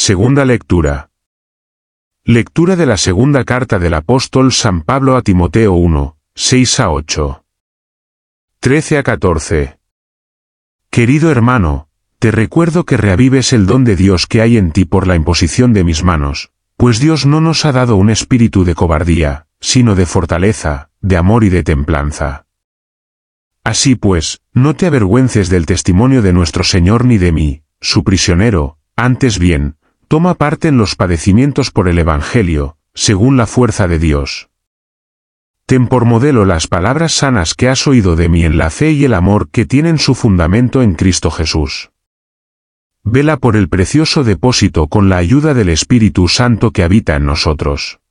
Segunda lectura. Lectura de la segunda carta del apóstol San Pablo a Timoteo 1, 6-8. 13-14. Querido hermano, te recuerdo que reavives el don de Dios que hay en ti por la imposición de mis manos, pues Dios no nos ha dado un espíritu de cobardía, sino de fortaleza, de amor y de templanza. Así pues, no te avergüences del testimonio de nuestro Señor ni de mí, su prisionero, antes bien, toma parte en los padecimientos por el Evangelio, según la fuerza de Dios. Ten por modelo las palabras sanas que has oído de mí en la fe y el amor que tienen su fundamento en Cristo Jesús. Vela por el precioso depósito con la ayuda del Espíritu Santo que habita en nosotros.